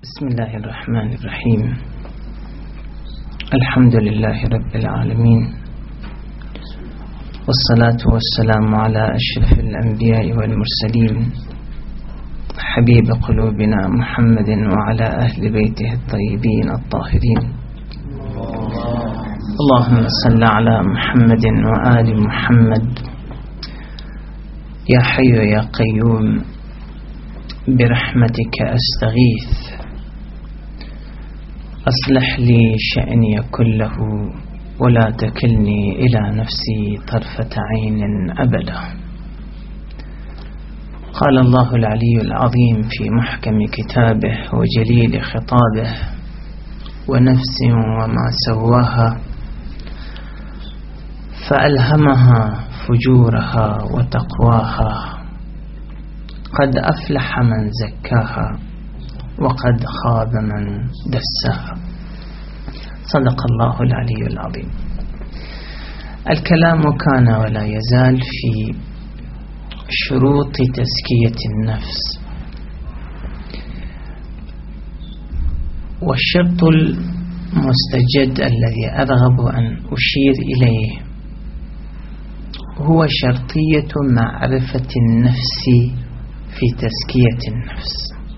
بسم الله الرحمن الرحيم. الحمد لله رب العالمين، والصلاة والسلام على أشرف الأنبياء والمرسلين حبيب قلوبنا محمد وعلى أهل بيته الطيبين الطاهرين. اللهم صل على محمد وآل محمد. يا حي يا قيوم برحمتك أستغيث، أصلح لي شأني كله ولا تكلني إلى نفسي طرفة عين أبدا. قال الله العلي العظيم في محكم كتابه وجليل خطابه: ونفس وما سواها فألهمها فجورها وتقواها، قد أفلح من زكاها وقد خاب من دساها. صدق الله العلي العظيم. الكلام كان ولا يزال في شروط تزكية النفس، والشرط المستجد الذي أرغب أن أشير إليه هو شرطية معرفة النفس في تزكية النفس.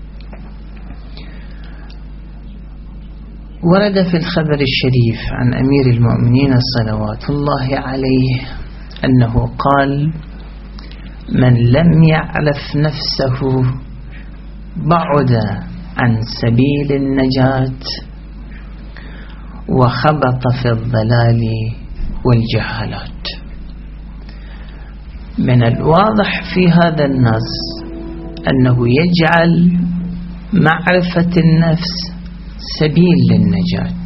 ورد في الخبر الشريف عن أمير المؤمنين صلوات الله عليه أنه قال: من لم يعرف نفسه بعد عن سبيل النجاة وخبط في الضلال والجهالات. من الواضح في هذا النص أنه يجعل معرفة النفس سبيل للنجاة،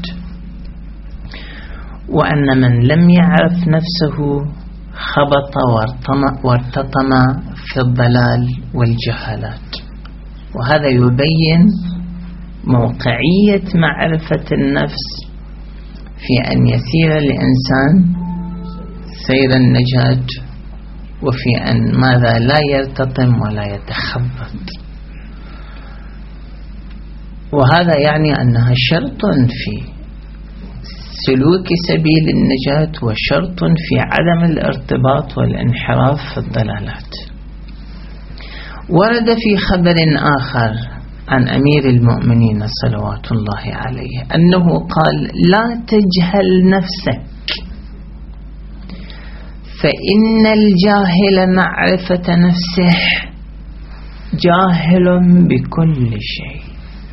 وأن من لم يعرف نفسه خبط وارتطم في الضلال والجهالات. وهذا يبين موقعية معرفة النفس في أن يسير الإنسان سير النجاة، وفي أن ماذا لا يرتطم ولا يتخبط. وهذا يعني أنها شرط في سلوك سبيل النجاة وشرط في عدم الارتباط والانحراف في الضلالات. ورد في خبر آخر عن أمير المؤمنين صلوات الله عليه أنه قال: لا تجهل نفسك، فإن الجاهل معرفة نفسه جاهل بكل شيء.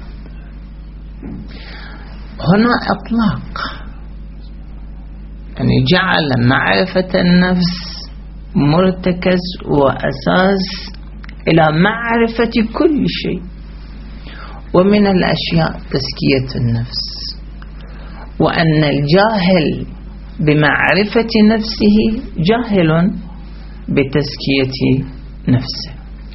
هنا إطلاق، يعني جعل معرفة النفس مرتكز وأساس إلى معرفة كل شيء، ومن الأشياء تزكية النفس، وأن الجاهل بمعرفة نفسه جاهل بتزكية نفسه.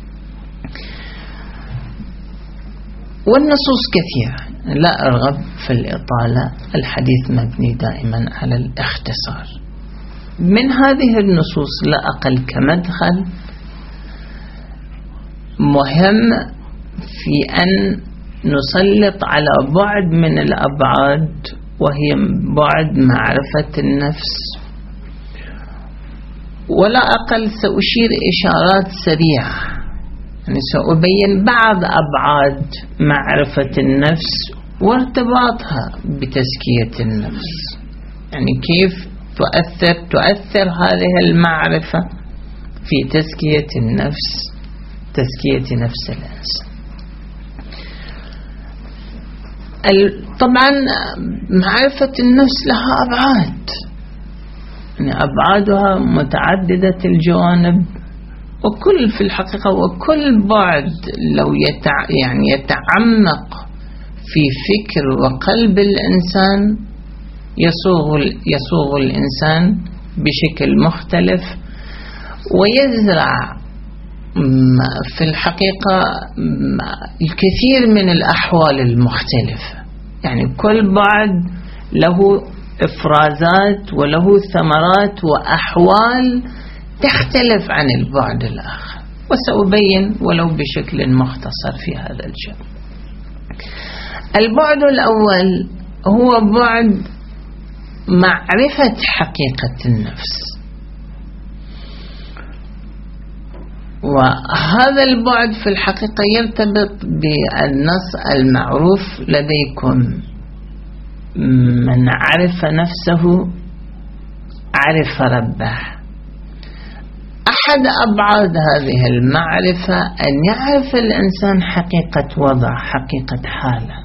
والنصوص كثيرة، لا أرغب في الإطالة، الحديث مبني دائما على الاختصار. من هذه النصوص لا أقل كمدخل مهم في أن نسلط على بعد من الأبعاد، وهي بعد معرفة النفس. ولا أقل سأشير إشارات سريعة، يعني سأبين بعض أبعاد معرفة النفس وارتباطها بتزكية النفس، يعني كيف تؤثر هذه المعرفة في تزكية النفس، تزكية نفس الإنسان. طبعا معرفة النفس لها أبعاد، يعني أبعادها متعددة الجوانب، وكل في الحقيقة وكل بعد لو يتعمق في فكر وقلب الإنسان يصوغ الإنسان بشكل مختلف، ويزرع في الحقيقة الكثير من الأحوال المختلفة. يعني كل بعد له إفرازات وله ثمرات وأحوال تختلف عن البعد الآخر، وسأبين ولو بشكل مختصر في هذا الجانب. البعد الأول هو بعد معرفة حقيقة النفس، وهذا البعد في الحقيقة يرتبط بالنص المعروف لديكم: من عرف نفسه عرف ربه. أحد أبعاد هذه المعرفة أن يعرف الإنسان حقيقة وضع، حقيقة حاله،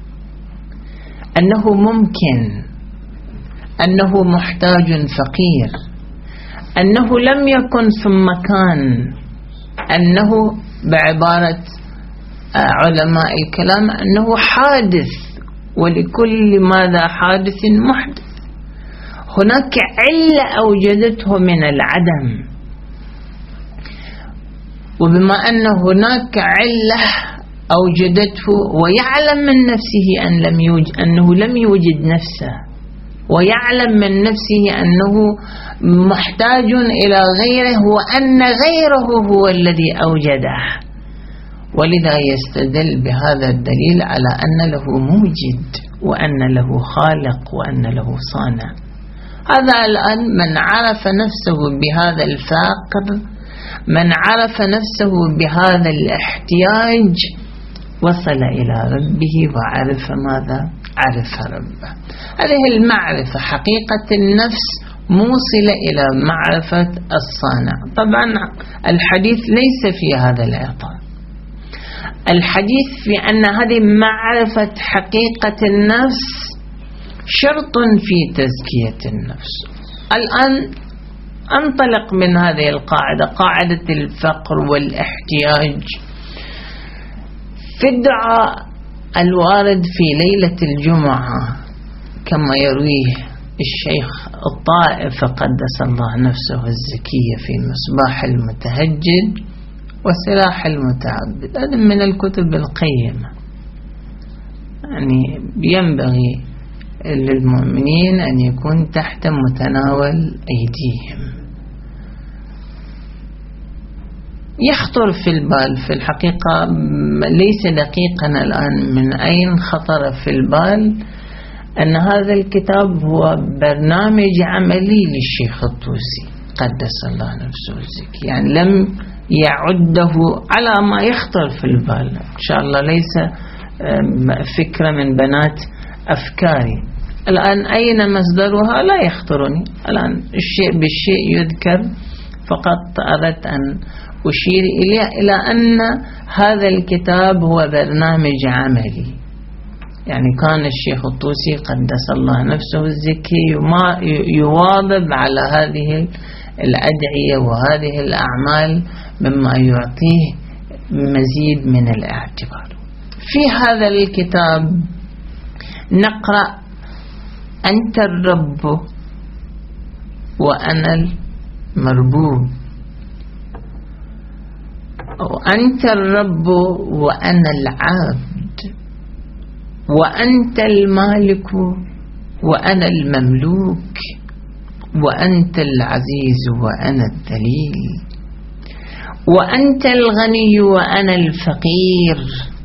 أنه ممكن، أنه محتاج فقير، أنه لم يكن ثم كان، أنه بعبارة علماء الكلام أنه حادث، ولكل ماذا حادث محدث. هناك علة أوجدته من العدم، وبما أن هناك علة أوجدته ويعلم من نفسه أنه لم يوجد نفسه، ويعلم من نفسه أنه محتاج إلى غيره، وأن غيره هو الذي أوجده، ولذا يستدل بهذا الدليل على أن له موجد، وأن له خالق، وأن له صانع. هذا الآن من عرف نفسه بهذا الفقر، من عرف نفسه بهذا الاحتياج، وصل إلى ربه وعرف ماذا؟ عرف ربه. هذه المعرفة حقيقة النفس موصلة إلى معرفة الصانع. طبعا الحديث ليس في هذا الإطار، الحديث في أن هذه معرفة حقيقة النفس شرط في تزكية النفس. الآن أنطلق من هذه القاعدة، قاعدة الفقر والاحتياج. في الدعاء الوارد في ليلة الجمعة كما يرويه الشيخ الطائف قدس الله نفسه الزكية في مصباح المتهجد وسلاح المتعبد، هذا من الكتب القيمة، يعني ينبغي للمؤمنين أن يكون تحت متناول أيديهم. يخطر في البال، في الحقيقة ليس دقيقا الآن من أين خطر في البال أن هذا الكتاب هو برنامج عملي للشيخ الطوسي قدس الله نفسه الزكي، يعني لم يعده على ما يخطر في البال. إن شاء الله ليس فكرة من بنات أفكاري. الآن أين مصدرها لا يخطرني الآن، الشيء بالشيء يذكر، فقط أردت أن أشير إلى أن هذا الكتاب هو برنامج عملي. يعني كان الشيخ الطوسي قدس الله نفسه الزكي يواظب على هذه الأدعية وهذه الأعمال مما يعطيه مزيد من الاعتبار. في هذا الكتاب نقرأ: أنت الرب وأنا المربوب، وأنت الرب وأنا العبد، وأنت المالك وأنا المملوك، وأنت العزيز وأنا الذليل، وأنت الغني وأنا الفقير،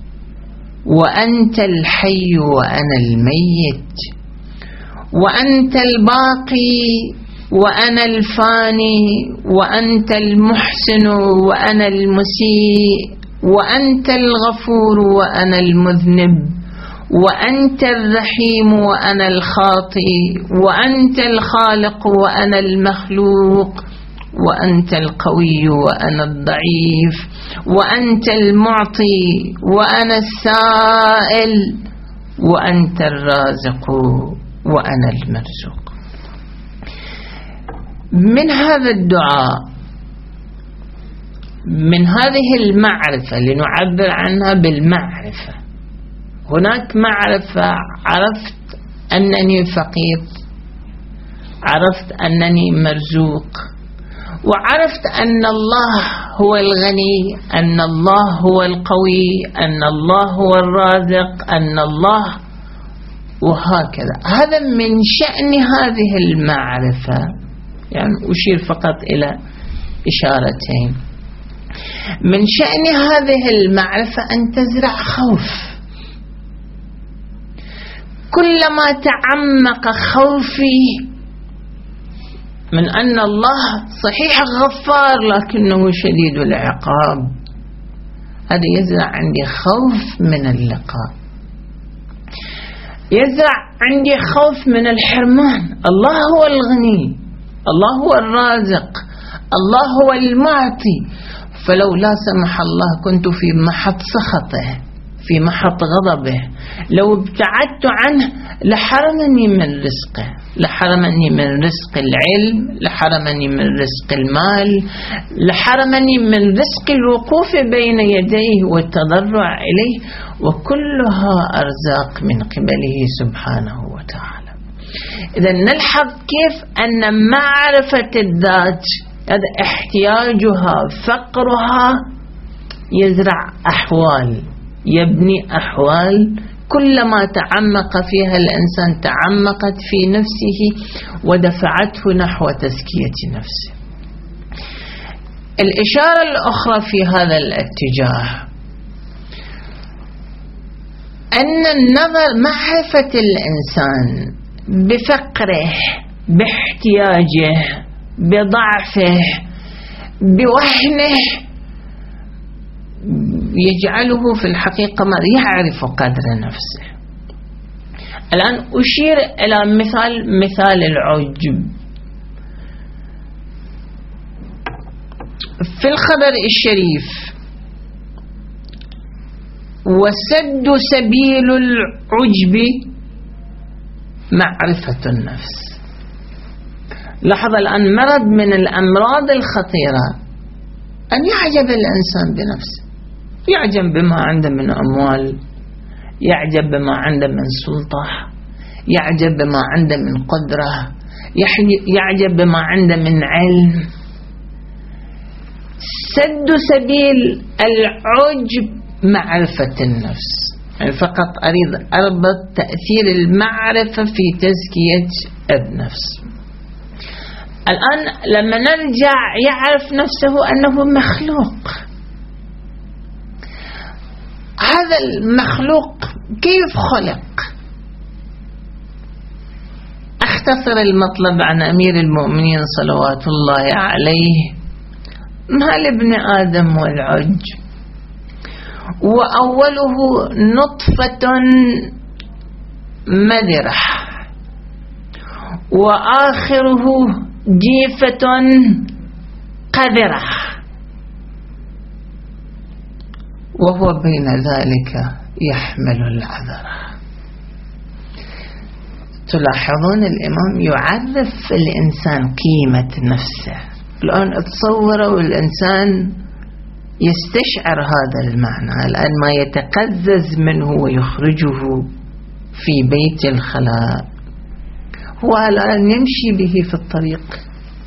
وأنت الحي وأنا الميت، وأنت الباقي وأنا الفاني، وأنت المحسن وأنا المسيء، وأنت الغفور وأنا المذنب، وأنت الرحيم وأنا الخاطئ، وأنت الخالق وأنا المخلوق، وأنت القوي وأنا الضعيف، وأنت المعطي وأنا السائل، وأنت الرازق وأنا المرزوق. من هذا الدعاء، من هذه المعرفة لنعبر عنها بالمعرفة، هناك معرفة: عرفت أنني فقير، عرفت أنني مرزوق، وعرفت أن الله هو الغني، أن الله هو القوي، أن الله هو الرازق، أن الله، وهكذا. هذا من شأن هذه المعرفة. يعني أشير فقط إلى إشارتين. من شأن هذه المعرفة أن تزرع خوف، كلما تعمق خوفي من أن الله صحيح غفار لكنه شديد العقاب، هذا يزرع عندي خوف من اللقاء، يزرع عندي خوف من الحرمان. الله هو الغني، الله هو الرازق، الله هو المعطي، فلو لا سمح الله كنت في محط سخطه، في محط غضبه، لو ابتعدت عنه لحرمني من رزقه، لحرمني من رزق العلم، لحرمني من رزق المال، لحرمني من رزق الوقوف بين يديه والتضرع إليه، وكلها أرزاق من قبله سبحانه وتعالى. إذا نلحظ كيف أن معرفة الذات هذا احتياجها فقرها يزرع أحوال، يبني أحوال، كلما تعمق فيها الإنسان تعمقت في نفسه ودفعته نحو تزكية نفسه. الإشارة الأخرى في هذا الاتجاه أن النظر معرفة الإنسان بفقره، باحتياجه، بضعفه، بوهنه، يجعله في الحقيقة ما يعرف قدر نفسه. الآن أشير إلى مثال العجب. في الخبر الشريف وسد سبيل العجب معرفة النفس. لاحظ الآن مرض من الأمراض الخطيرة أن يعجب الإنسان بنفسه، يعجب بما عنده من أموال، يعجب بما عنده من سلطة، يعجب بما عنده من قدرة، يعجب بما عنده من علم. سد سبيل العجب معرفة النفس. يعني فقط أريد أربط تأثير المعرفة في تزكية النفس. الآن لما نرجع يعرف نفسه أنه مخلوق. هذا المخلوق كيف خلق؟ أختصر المطلب عن أمير المؤمنين صلوات الله عليه. ما لابن آدم والعج، وأوله نطفة مذرة وآخره جيفة قذرة، وهو بين ذلك يحمل العذرة. تلاحظون الإمام يعرف الإنسان قيمة نفسه. الآن تصوروا الإنسان يستشعر هذا المعنى، الآن ما يتقزز منه ويخرجه في بيت الخلاء هو الآن يمشي به في الطريق،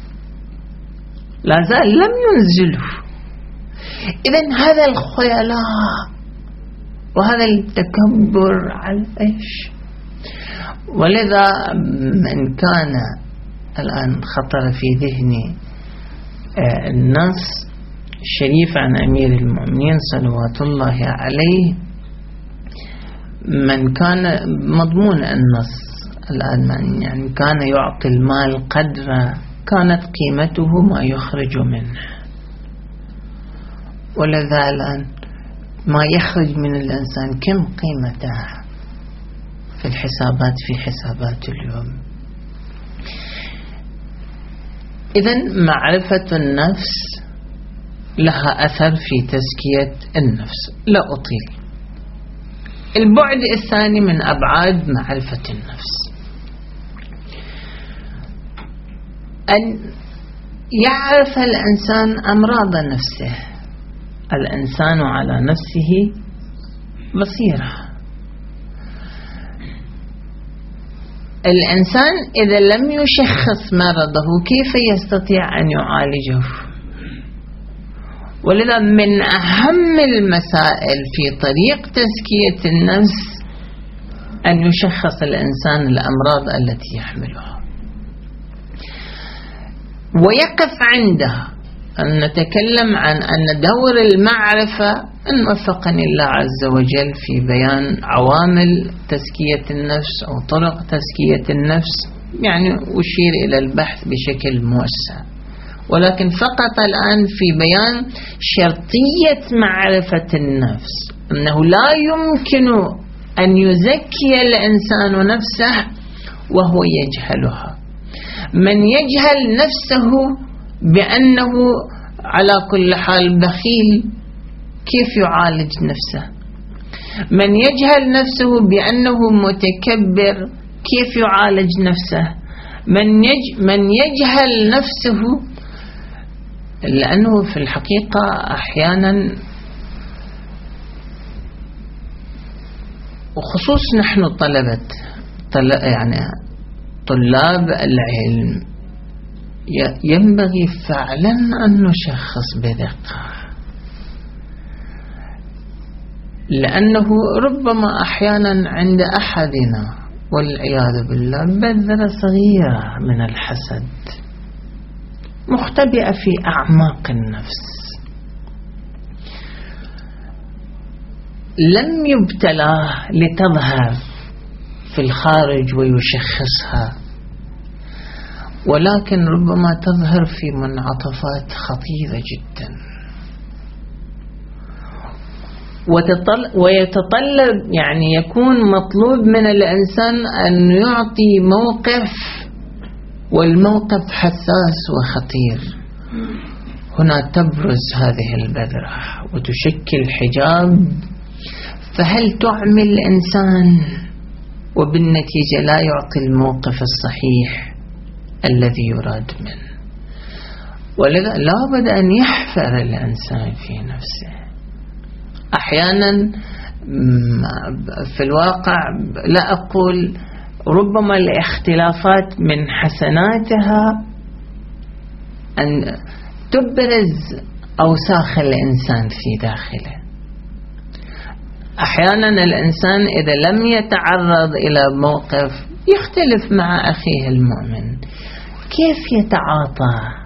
لا زال لم ينزله. إذن هذا الخيلاء وهذا التكبر على إيش؟ ولذا من كان الآن خطر في ذهني النص الشريف عن أمير المؤمنين صلوات الله عليه، من كان مضمون النص الآن من يعني كان يعطي المال قدر كانت قيمته ما يخرج منه، ولذا الآن ما يخرج من الإنسان كم قيمته في الحسابات، في حسابات اليوم. إذن معرفة النفس لها أثر في تزكية النفس. لا أطيل. البعد الثاني من أبعاد معرفة النفس أن يعرف الإنسان أمراض نفسه. الإنسان على نفسه بصيرة. الإنسان إذا لم يشخص مرضه كيف يستطيع أن يعالجه؟ ولذا من أهم المسائل في طريق تزكية النفس أن يشخص الإنسان الأمراض التي يحملها ويقف عندها أن نتكلم عن أن دور المعرفة إن وفقني الله عز وجل في بيان عوامل تزكية النفس أو طرق تزكية النفس، يعني أشير إلى البحث بشكل موسع، ولكن فقط الآن في بيان شرطية معرفة النفس، أنه لا يمكن أن يزكي الإنسان نفسه وهو يجهلها. من يجهل نفسه بأنه على كل حال بخيل كيف يعالج نفسه؟ من يجهل نفسه بأنه متكبر كيف يعالج نفسه؟ من يجهل نفسه، لأنه في الحقيقة أحيانا وخصوص نحن يعني طلاب العلم ينبغي فعلا أن نشخص بدقة، لأنه ربما أحيانا عند أحدنا والعياذ بالله بذرة صغيرة من الحسد مختبئة في أعماق النفس، لم يبتلاه لتظهر في الخارج ويشخصها، ولكن ربما تظهر في منعطفات خطيرة جدا، ويتطلب يعني يكون مطلوب من الإنسان أن يعطي موقف، والموقف حساس وخطير. هنا تبرز هذه البذرة وتشكل حجاب، فهل تعمل الإنسان وبالنتيجة لا يعطي الموقف الصحيح الذي يراد منه؟ ولذا لا بد أن يحفر الإنسان في نفسه. أحيانا في الواقع لا أقول، ربما الاختلافات من حسناتها أن تبرز أوساخ الإنسان في داخله. أحيانا الإنسان إذا لم يتعرض إلى موقف يختلف مع أخيه المؤمن، كيف يتعاطى؟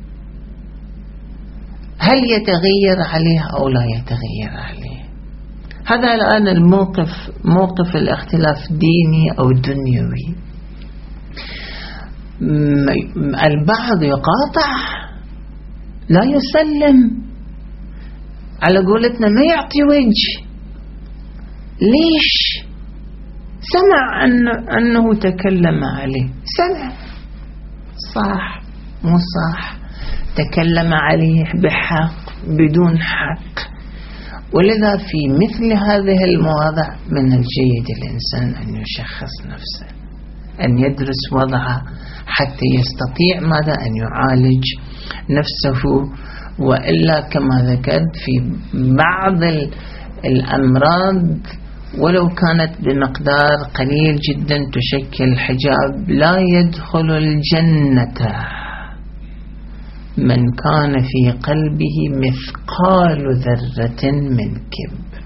هل يتغير عليه أو لا يتغير عليه؟ هذا الآن الموقف، موقف الاختلاف ديني أو دنيوي. البعض يقاطع، لا يسلم، على قولتنا ما يعطي وجه. ليش؟ سمع أنه تكلم عليه، سمع، صح مو صح، تكلم عليه بحق بدون حق. ولذا في مثل هذه المواضع من الجيد الإنسان أن يشخص نفسه، أن يدرس وضعه حتى يستطيع ماذا أن يعالج نفسه. وإلا كما ذكرت في بعض الأمراض ولو كانت بمقدار قليل جدا تشكل حجاب، لا يدخل الجنة من كان في قلبه مثقال ذرة من كبر.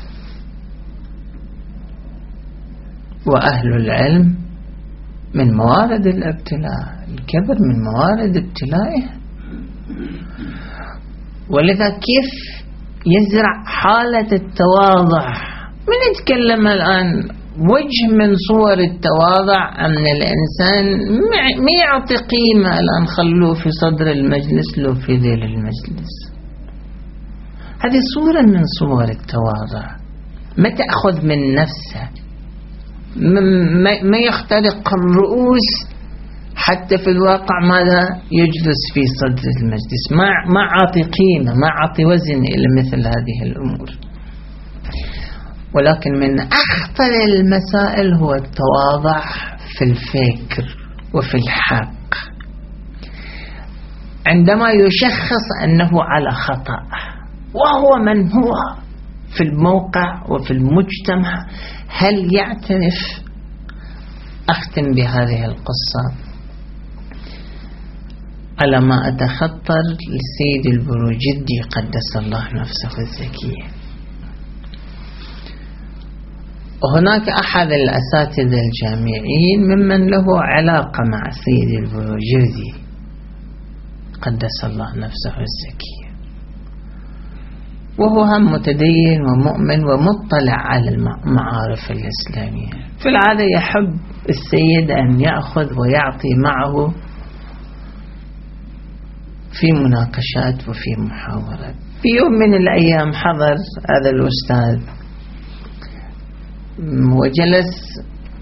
وأهل العلم من موارد الابتلاء، الكبر من موارد ابتلائه. ولذا كيف يزرع حالة التواضع؟ من يتكلم الآن وجه من صور التواضع أن الإنسان ما يعطي قيمة الآن، خلوه في صدر المجلس لو في ذيل المجلس. هذه صورة من صور التواضع، ما تأخذ من نفسه، ما يخترق الرؤوس، حتى في الواقع ماذا يجلس في صدر المجلس، ما عطي قيمة، ما عطي وزن إلى مثل هذه الأمور. ولكن من أخطر المسائل هو التواضع في الفكر وفي الحق، عندما يشخص أنه على خطأ وهو من هو في الموقع وفي المجتمع، هل يعترف؟ أختم بهذه القصة على ما أتخطر لسيد البروجردي قدس الله نفسه الزكية. وهناك أحد الأساتذة الجامعيين ممن له علاقة مع سيد البروجردي، قدس الله نفسه الزكية، وهو هم متدين ومؤمن ومطلع على المعارف الإسلامية. في العادة يحب السيد أن يأخذ ويعطي معه في مناقشات وفي محاورات. في يوم من الأيام حضر هذا الأستاذ وجلس،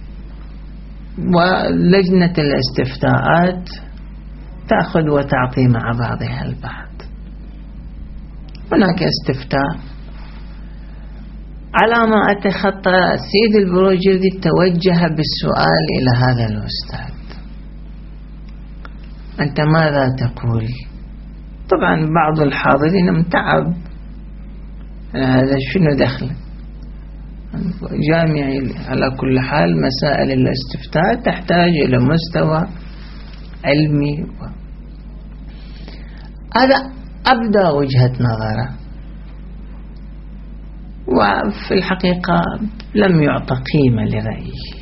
ولجنة الاستفتاءات تأخذ وتعطي مع بعضها البعض. هناك استفتاء، على ما أتخطى السيد البروجردي توجه بالسؤال إلى هذا الأستاذ: أنت ماذا تقول؟ طبعا بعض الحاضرين متعب، هذا شنو دخله جامعي. على كل حال مسائل الاستفتاء تحتاج إلى مستوى علمي، هذا أبدأ وجهة نظره، وفي الحقيقة لم يعطى قيمة لرأيه.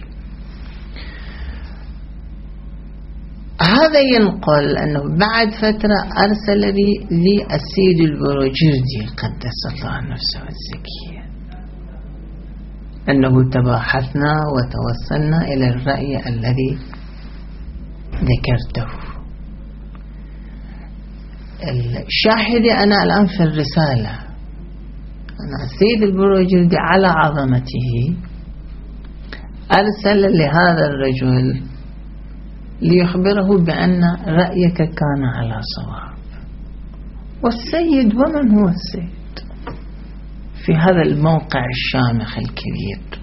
هذا ينقل أنه بعد فترة أرسل لي السيد البروجردي قدس الله نفسه الزكية أنه تباحثنا وتوصلنا إلى الرأي الذي ذكرته. الشاهد أنا الآن في الرسالة، أنا السيد البروجردي على عظمته أرسل لهذا الرجل ليخبره بأن رأيك كان على صواب. والسيد، ومن هو السيد في هذا الموقع الشامخ الكبير؟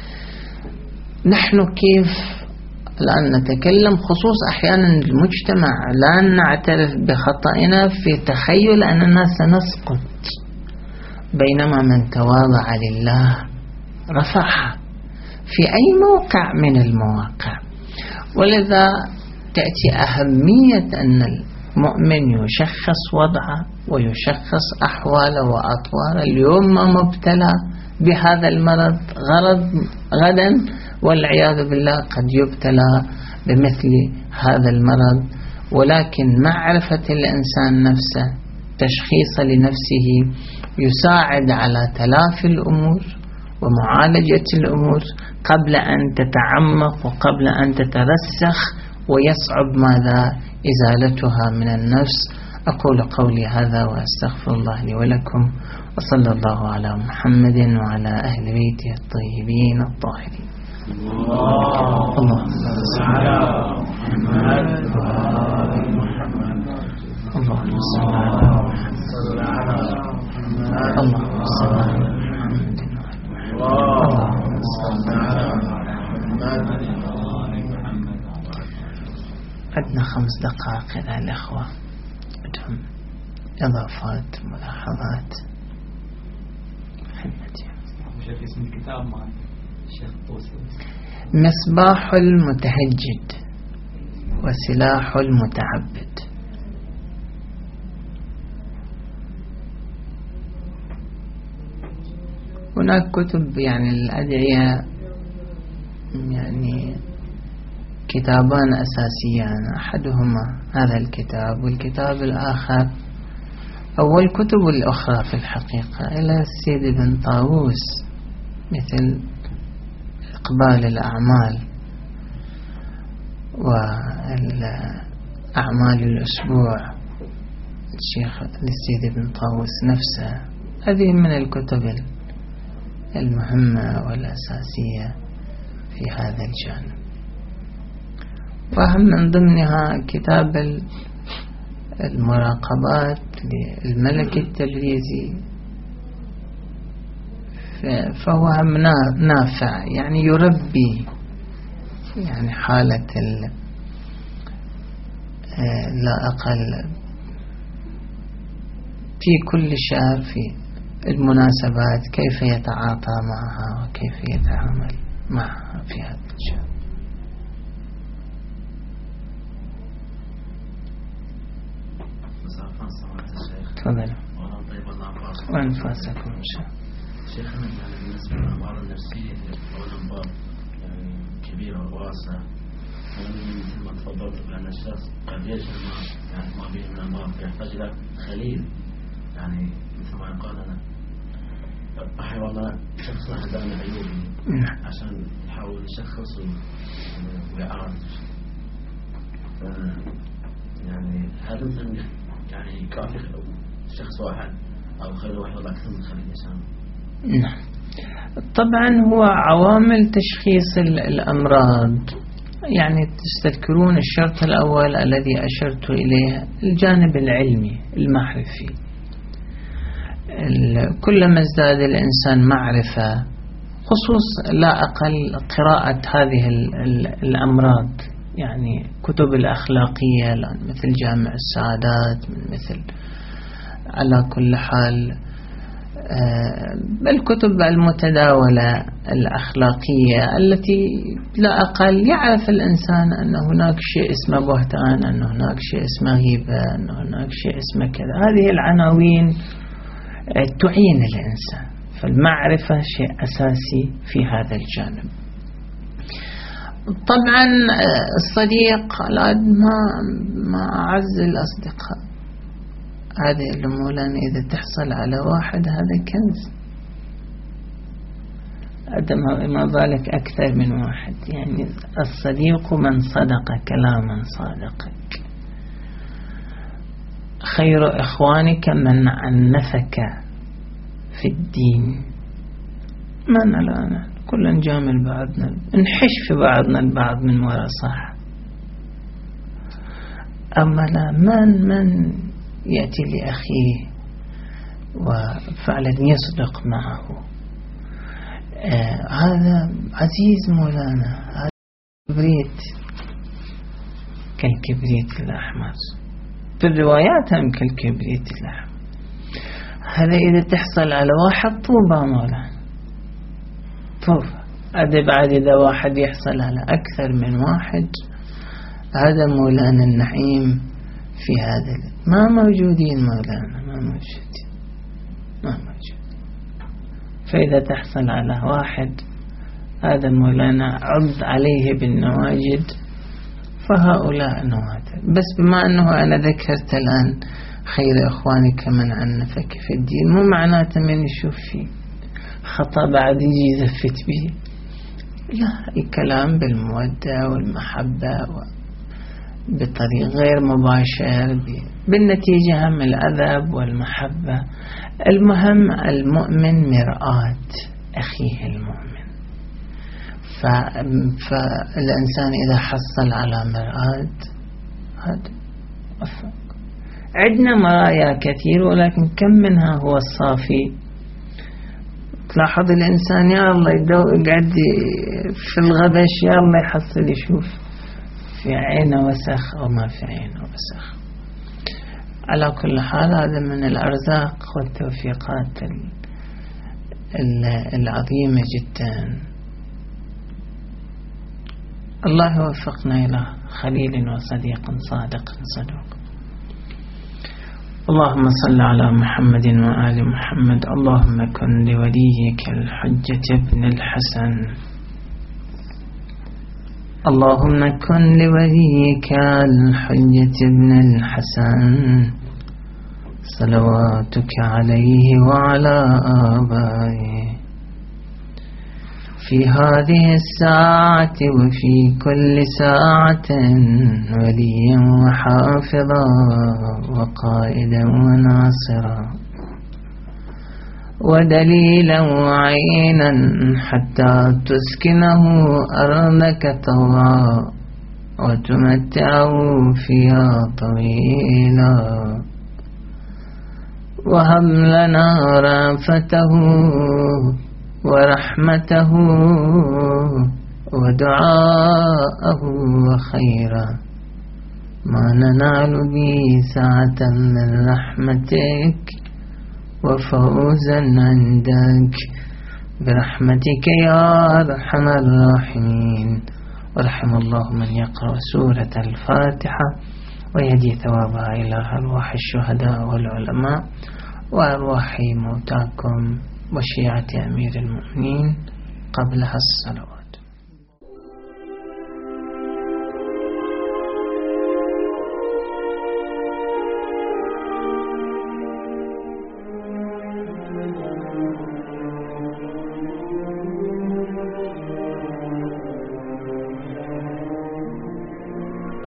نحن كيف الآن نتكلم، خصوص أحيانا المجتمع لا نعترف بخطئنا في تخيل أننا سنسقط، بينما من تواضع لله رفعه في أي موقع من المواقع. ولذا تأتي أهمية أن المؤمن يشخص وضعه ويشخص أحواله وأطواره. اليوم ما مبتلى بهذا المرض غدا والعياذ بالله قد يبتلى بمثل هذا المرض، ولكن معرفة الإنسان نفسه، تشخيص لنفسه، يساعد على تلافي الأمور ومعالجة الأمور قبل أن تتعمق وقبل أن تترسخ ويصعب ماذا إزالتها من النفس. أقول قولي هذا وأستغفر الله لي ولكم، وصلى الله على محمد وعلى أهل بيته الطيبين الطاهرين. اللهم صل على محمد وعلى محمد. اللهم صل على محمد. اللهم صل على محمد. اللهم صل على محمد. عندنا 5 دقائق إلى الأخوة بدهم إضافات ملاحظات. خدمتي. شيخ اسم الكتاب مع الشيخ الطوسي: مصباح المتهجد وسلاح المتعبد. هناك كتب يعني الأدعية، يعني كتابان أساسيان، أحدهما هذا الكتاب، والكتاب الآخر أو الكتب الأخرى في الحقيقة إلى السيد ابن طاووس، مثل إقبال الأعمال وأعمال الأسبوع الشيخ للسيد ابن طاووس نفسه. هذه من الكتب المهمة والأساسية في هذا الجانب. وهم من ضمنها كتاب المراقبات للملك التبريزي، فهو هم نافع، يعني يربي يعني حالة لا أقل في كل شهر في المناسبات كيف يتعاطى معها وكيف يتعامل معها في هذا الشهر. تفضل. وأنفاسكم إن شاء الله. شيخنا بالنسبة للأمراض النفسية أولا باب يعني كبير وواسع، مثل ما تفضلت بأن الشخص قد يجمع يعني ما بين من الأمراض يحتاج إلى خليل، يعني مثل ما يقال أنا أحي والله شخص عنده عيوب عشان يحاول يشخص ويعالج. يعني هل مثل يعني كافي شخص واحد أو خليل واحد ولا أكثر من خليل إنسان؟ نعم طبعا هو عوامل تشخيص الأمراض، يعني تذكرون الشرط الأول الذي أشرت إليه الجانب العلمي المعرفي. كلما ازداد الإنسان معرفة خصوص لا أقل قراءة هذه الأمراض، يعني كتب الأخلاقية مثل جامع السعادات، مثل على كل حال الكتب المتداولة الأخلاقية التي لا أقل يعرف الإنسان أن هناك شيء اسمه بهتان، أن هناك شيء اسمه غيبة، أن هناك شيء اسمه كذا. هذه العناوين تعين الإنسان، فالمعرفة شيء أساسي في هذا الجانب. طبعا الصديق ما أعز الأصدقاء، هذه الأمور إذا تحصل على واحد هذا كنز، ما ذلك أكثر من واحد. يعني الصديق من صدق كلاما صادقك، خير إخوانك من عنفك في الدين. من الآن كلنا نجامل بعضنا، نحش في بعضنا البعض من وراء صح، أما لا من يأتي لأخيه وفعلا يصدق معه، هذا عزيز مولانا، هذا كبريت كالكبريت الأحمر، في الروايات هم كالكبريت الأحمر. هذا إذا تحصل على واحد طوبة مولانا، طوبة. هذا بعد إذا واحد يحصل على أكثر من واحد، هذا مولانا النعيم في هذا ما موجودين مولانا، ما موجود. فإذا تحصل على واحد هذا مولانا عض عليه بالنواجد، فهؤلاء نواتر. بس بما أنه أنا ذكرت الآن خير إخوانك من عنفك في الدين، مو معناته من يشوف فيه خطأ بعد يجي يزفت به، لا، الكلام بالمودة والمحبة بطريقة غير مباشر، بالنتيجة هم الأدب والمحبة. المهم المؤمن مرآة أخيه المؤمن، فالإنسان إذا حصل على مرآة هذا وفق. عندنا مرايا كثير، ولكن كم منها هو الصافي؟ تلاحظ الإنسان يا الله يقعد في الغبش، يا الله يحصل يشوف في عينه وسخ أو ما في عينه وسخ. على كل حال هذا من الأرزاق والتوفيقات العظيمة جدا. الله وفقنا إلى خليل وصديق صادق صدوق. اللهم صل على محمد وآل محمد. اللهم كن لوليك الحجة ابن الحسن، اللهم كن لوليك الحجة ابن الحسن صلواتك عليه وعلى آبائه في هذه الساعة وفي كل ساعة، وليا وحافظا وقائدا وناصرا ودليلا وعينا، حتى تسكنه أرضك طوعا وتمتعه فيها طويلا، وهب لنا رأفته ورحمته ودعاءه وخيرا ما ننال به سعة من رحمتك وفوزا عندك، برحمتك يا أرحم الراحمين. ورحم الله من يقرأ سورة الفاتحة ويهدي ثوابها إلى أرواح الشهداء والعلماء وأرواح موتاكم وشيعة أمير المؤمنين قبلها الصلوات.